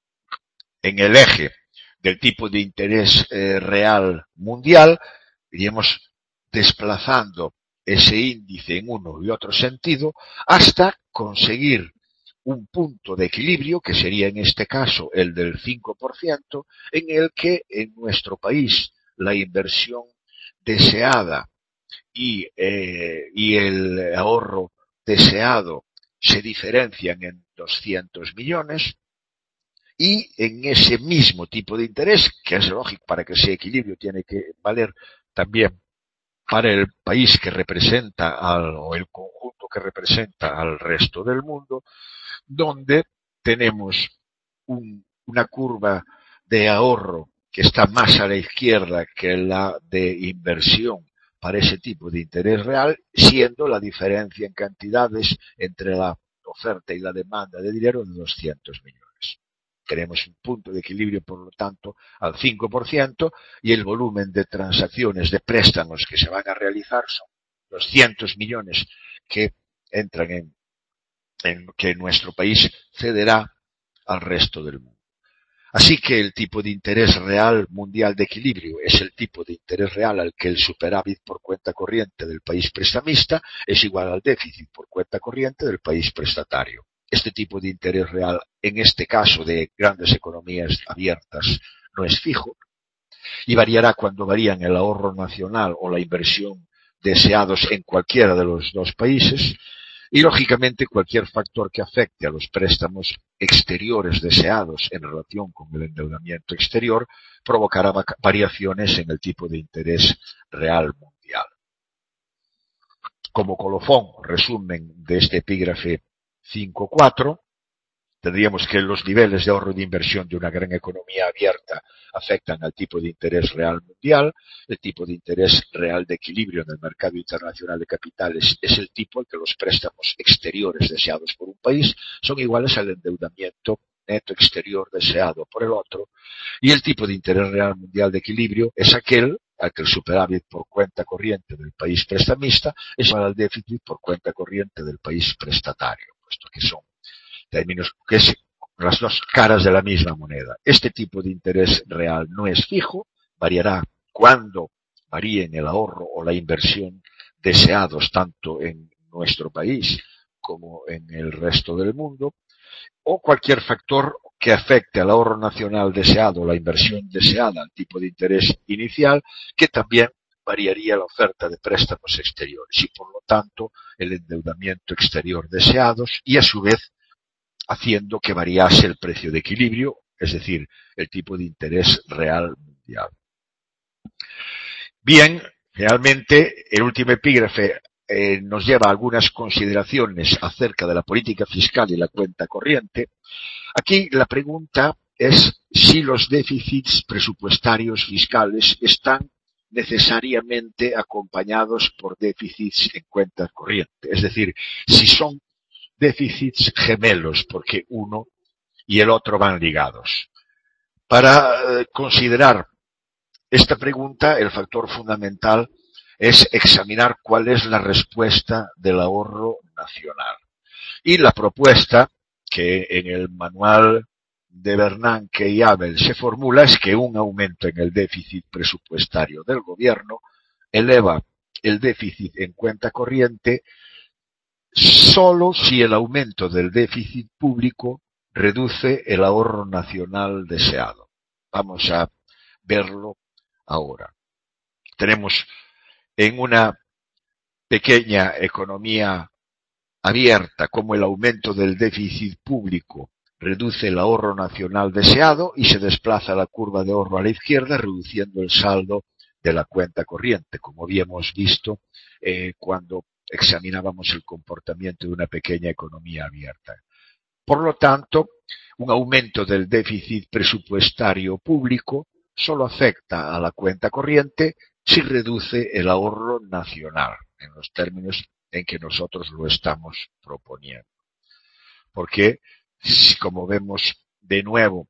Speaker 1: en el eje del tipo de interés eh, real mundial iríamos desplazando ese índice en uno y otro sentido hasta conseguir un punto de equilibrio, que sería en este caso el del cinco por ciento, en el que en nuestro país la inversión deseada y, eh, y el ahorro deseado se diferencian en doscientos millones, y en ese mismo tipo de interés, que es lógico, para que ese equilibrio tiene que valer también para el país que representa al, o el conjunto que representa al resto del mundo, donde tenemos un, una curva de ahorro que está más a la izquierda que la de inversión para ese tipo de interés real, siendo la diferencia en cantidades entre la oferta y la demanda de dinero de doscientos millones. Tenemos un punto de equilibrio, por lo tanto, al cinco por ciento, y el volumen de transacciones de préstamos que se van a realizar son doscientos millones que entran en, en que nuestro país cederá al resto del mundo. Así que el tipo de interés real mundial de equilibrio es el tipo de interés real al que el superávit por cuenta corriente del país prestamista es igual al déficit por cuenta corriente del país prestatario. Este tipo de interés real, en este caso de grandes economías abiertas, no es fijo y variará cuando varían el ahorro nacional o la inversión deseados en cualquiera de los dos países, y lógicamente cualquier factor que afecte a los préstamos exteriores deseados en relación con el endeudamiento exterior provocará variaciones en el tipo de interés real mundial. Como colofón, resumen de este epígrafe cinco punto cuatro, tendríamos que los niveles de ahorro de inversión de una gran economía abierta afectan al tipo de interés real mundial. El tipo de interés real de equilibrio en el mercado internacional de capitales es el tipo en que los préstamos exteriores deseados por un país son iguales al endeudamiento neto exterior deseado por el otro. Y el tipo de interés real mundial de equilibrio es aquel al que el superávit por cuenta corriente del país prestamista es igual al déficit por cuenta corriente del país prestatario, puesto que son términos que es las dos caras de la misma moneda. Este tipo de interés real no es fijo, variará cuando varíen el ahorro o la inversión deseados tanto en nuestro país como en el resto del mundo, o cualquier factor que afecte al ahorro nacional deseado o la inversión deseada al tipo de interés inicial, que también variaría la oferta de préstamos exteriores y, por lo tanto, el endeudamiento exterior deseados y, a su vez, haciendo que variase el precio de equilibrio, es decir, el tipo de interés real mundial. Bien, realmente el último epígrafe eh, nos lleva a algunas consideraciones acerca de la política fiscal y la cuenta corriente. Aquí la pregunta es si los déficits presupuestarios fiscales están necesariamente acompañados por déficits en cuenta corriente, es decir, si son déficits gemelos, porque uno y el otro van ligados. Para eh, considerar esta pregunta, el factor fundamental es examinar cuál es la respuesta del ahorro nacional. Y la propuesta que en el manual de Bernanke y Abel se formula es que un aumento en el déficit presupuestario del gobierno eleva el déficit en cuenta corriente solo si el aumento del déficit público reduce el ahorro nacional deseado. Vamos a verlo ahora. Tenemos en una pequeña economía abierta como el aumento del déficit público reduce el ahorro nacional deseado y se desplaza la curva de ahorro a la izquierda, reduciendo el saldo de la cuenta corriente, como habíamos visto eh, cuando examinábamos el comportamiento de una pequeña economía abierta. Por lo tanto, un aumento del déficit presupuestario público solo afecta a la cuenta corriente si reduce el ahorro nacional, en los términos en que nosotros lo estamos proponiendo. porque, como vemos de nuevo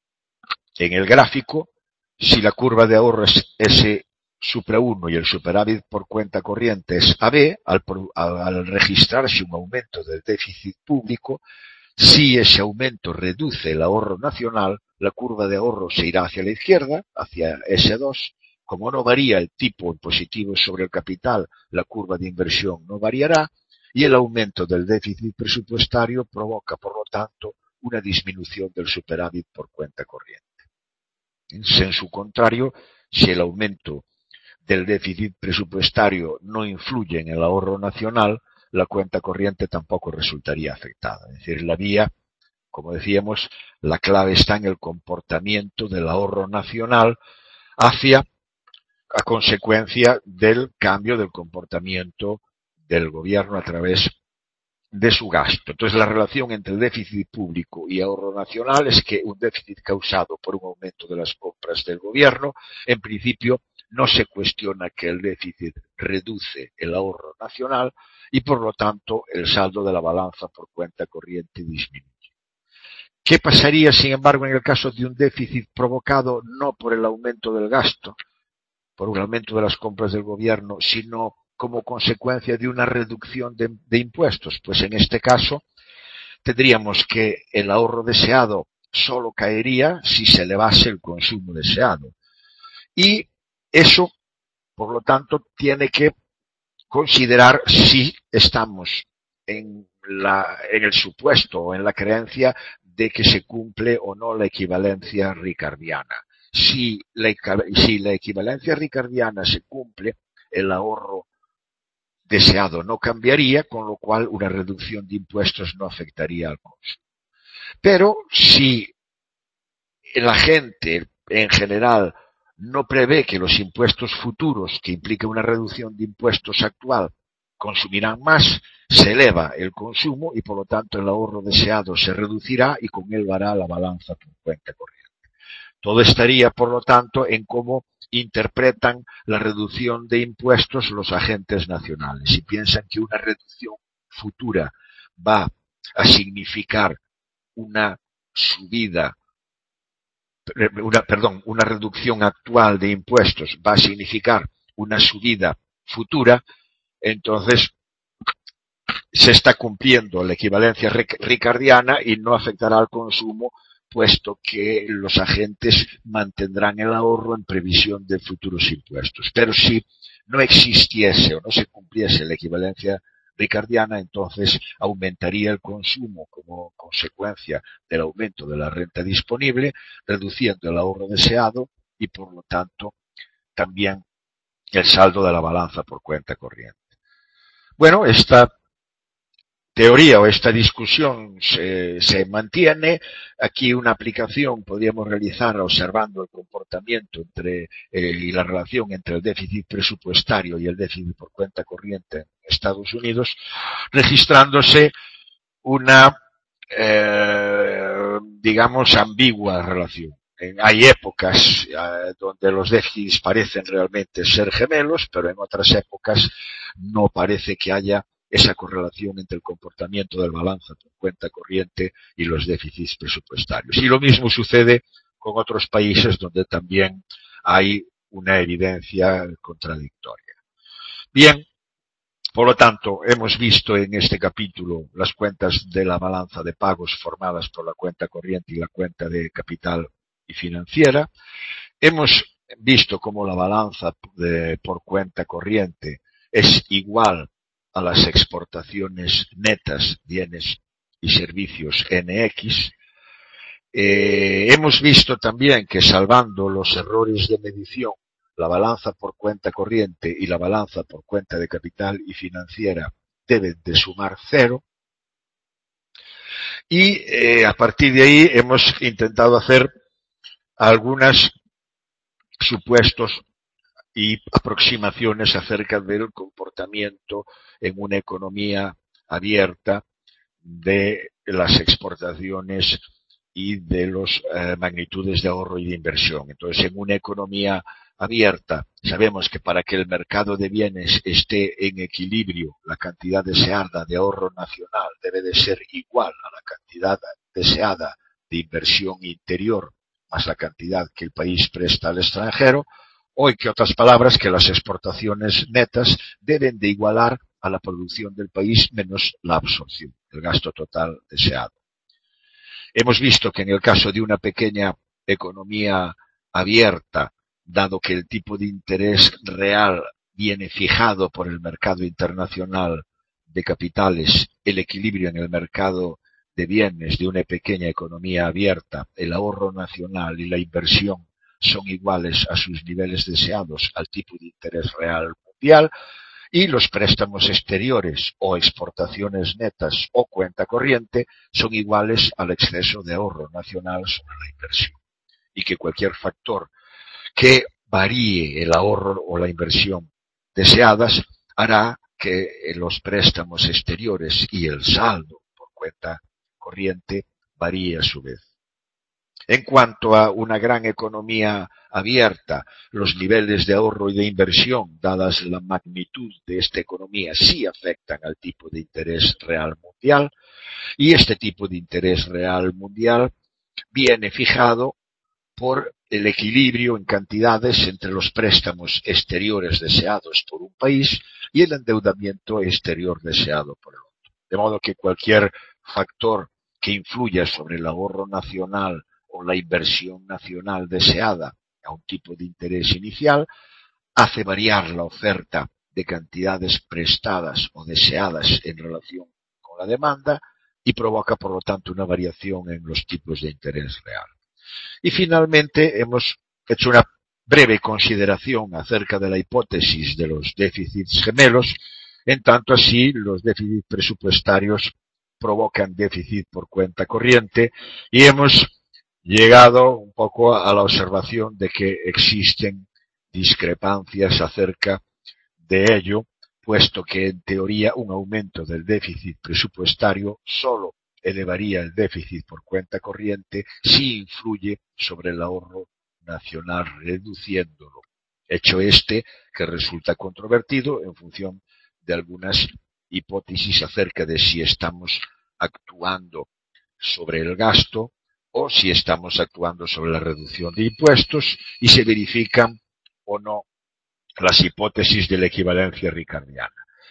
Speaker 1: en el gráfico, si la curva de ahorro es S supra uno y el superávit por cuenta corriente es A B, al, al registrarse un aumento del déficit público, si ese aumento reduce el ahorro nacional, la curva de ahorro se irá hacia la izquierda, hacia S dos. Como no varía el tipo impositivo sobre el capital, la curva de inversión no variará y el aumento del déficit presupuestario provoca, por lo tanto, una disminución del superávit por cuenta corriente. En su contrario, si el aumento del déficit presupuestario no influye en el ahorro nacional, la cuenta corriente tampoco resultaría afectada. Es decir, la vía, como decíamos, la clave está en el comportamiento del ahorro nacional hacia, a consecuencia del cambio del comportamiento del gobierno a través de su gasto. Entonces, la relación entre el déficit público y ahorro nacional es que un déficit causado por un aumento de las compras del gobierno, en principio, no se cuestiona que el déficit reduce el ahorro nacional y, por lo tanto, el saldo de la balanza por cuenta corriente disminuye. ¿Qué pasaría, sin embargo, en el caso de un déficit provocado no por el aumento del gasto, por un aumento de las compras del gobierno, sino como consecuencia de una reducción de, de impuestos? Pues en este caso tendríamos que el ahorro deseado solo caería si se elevase el consumo deseado. Y eso, por lo tanto, tiene que considerar si estamos en, la, en el supuesto o en la creencia de que se cumple o no la equivalencia ricardiana. Si la, si la equivalencia ricardiana se cumple, el ahorro deseado no cambiaría, con lo cual una reducción de impuestos no afectaría al consumo. Pero si la gente en general no prevé que los impuestos futuros, que implica una reducción de impuestos actual, consumirán más, se eleva el consumo y por lo tanto el ahorro deseado se reducirá y con él hará la balanza por cuenta corriente. Todo estaría, por lo tanto, en cómo interpretan la reducción de impuestos los agentes nacionales. Si piensan que una reducción futura va a significar una subida, una, perdón, una reducción actual de impuestos va a significar una subida futura, entonces se está cumpliendo la equivalencia ricardiana y no afectará al consumo, puesto que los agentes mantendrán el ahorro en previsión de futuros impuestos. Pero si no existiese o no se cumpliese la equivalencia ricardiana, entonces aumentaría el consumo como consecuencia del aumento de la renta disponible, reduciendo el ahorro deseado y, por lo tanto, también el saldo de la balanza por cuenta corriente. Bueno, esta teoría o esta discusión se, se mantiene. Aquí una aplicación podríamos realizar observando el comportamiento entre eh, y la relación entre el déficit presupuestario y el déficit por cuenta corriente en Estados Unidos, registrándose una, eh, digamos, ambigua relación. Hay épocas eh, donde los déficits parecen realmente ser gemelos, pero en otras épocas no parece que haya esa correlación entre el comportamiento del balanza por cuenta corriente y los déficits presupuestarios. Y lo mismo sucede con otros países donde también hay una evidencia contradictoria. Bien, por lo tanto, hemos visto en este capítulo las cuentas de la balanza de pagos formadas por la cuenta corriente y la cuenta de capital y financiera. Hemos visto cómo la balanza de, por cuenta corriente es igual a las exportaciones netas, bienes y servicios N X. Eh, hemos visto también que, salvando los errores de medición, la balanza por cuenta corriente y la balanza por cuenta de capital y financiera deben de sumar cero. Y eh, a partir de ahí hemos intentado hacer algunos supuestos y aproximaciones acerca del comportamiento en una economía abierta de las exportaciones y de las eh, magnitudes de ahorro y de inversión. Entonces, en una economía abierta, sabemos que para que el mercado de bienes esté en equilibrio, la cantidad deseada de ahorro nacional debe de ser igual a la cantidad deseada de inversión interior más la cantidad que el país presta al extranjero, o en que otras palabras, que las exportaciones netas deben de igualar a la producción del país menos la absorción, el gasto total deseado. Hemos visto que en el caso de una pequeña economía abierta, dado que el tipo de interés real viene fijado por el mercado internacional de capitales, el equilibrio en el mercado de bienes de una pequeña economía abierta, el ahorro nacional y la inversión son iguales a sus niveles deseados al tipo de interés real mundial, y los préstamos exteriores o exportaciones netas o cuenta corriente son iguales al exceso de ahorro nacional sobre la inversión, y que cualquier factor que varíe el ahorro o la inversión deseadas hará que los préstamos exteriores y el saldo por cuenta corriente varíe a su vez. En cuanto a una gran economía abierta, los niveles de ahorro y de inversión, dadas la magnitud de esta economía, sí afectan al tipo de interés real mundial, y este tipo de interés real mundial viene fijado por el equilibrio en cantidades entre los préstamos exteriores deseados por un país y el endeudamiento exterior deseado por el otro. De modo que cualquier factor que influya sobre el ahorro nacional o la inversión nacional deseada a un tipo de interés inicial hace variar la oferta de cantidades prestadas o deseadas en relación con la demanda y provoca, por lo tanto, una variación en los tipos de interés real. Y finalmente hemos hecho una breve consideración acerca de la hipótesis de los déficits gemelos, en tanto así los déficits presupuestarios provocan déficit por cuenta corriente, y hemos llegado un poco a la observación de que existen discrepancias acerca de ello, puesto que en teoría un aumento del déficit presupuestario solo elevaría el déficit por cuenta corriente si influye sobre el ahorro nacional reduciéndolo. Hecho este que resulta controvertido en función de algunas hipótesis acerca de si estamos actuando sobre el gasto o si estamos actuando sobre la reducción de impuestos, y se verifican o no las hipótesis de la equivalencia ricardiana.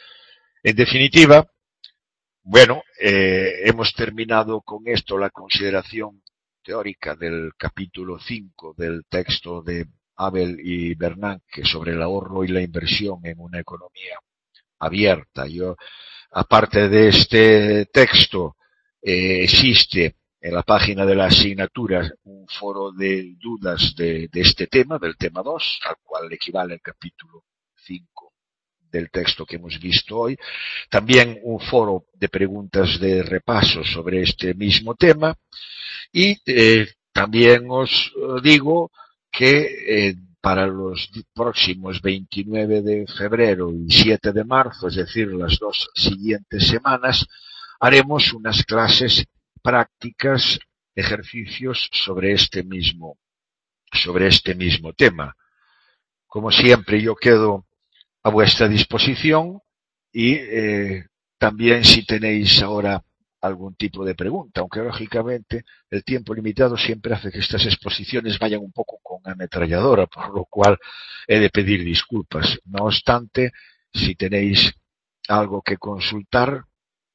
Speaker 1: En definitiva, bueno, eh, hemos terminado con esto la consideración teórica del capítulo cinco del texto de Abel y Bernanke sobre el ahorro y la inversión en una economía abierta. Yo, aparte de este texto, eh, existe en la página de la asignatura un foro de dudas de, de este tema, del tema dos, al cual equivale el capítulo cinco del texto que hemos visto hoy. También un foro de preguntas de repaso sobre este mismo tema. Y eh, también os digo que eh, para los próximos veintinueve de febrero y siete de marzo, es decir, las dos siguientes semanas, haremos unas clases prácticas, ejercicios sobre este mismo, sobre este mismo tema. Como siempre, yo quedo a vuestra disposición y eh, también si tenéis ahora algún tipo de pregunta, aunque lógicamente el tiempo limitado siempre hace que estas exposiciones vayan un poco con ametralladora, por lo cual he de pedir disculpas. No obstante, si tenéis algo que consultar,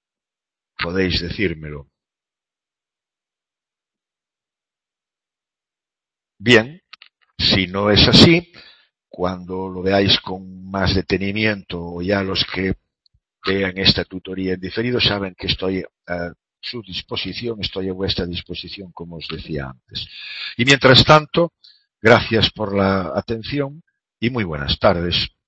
Speaker 1: podéis decírmelo. Bien, si no es así, cuando lo veáis con más detenimiento, o ya los que vean esta tutoría en diferido saben que estoy a su disposición, estoy a vuestra disposición, como os decía antes. Y mientras tanto, gracias por la atención y muy buenas tardes.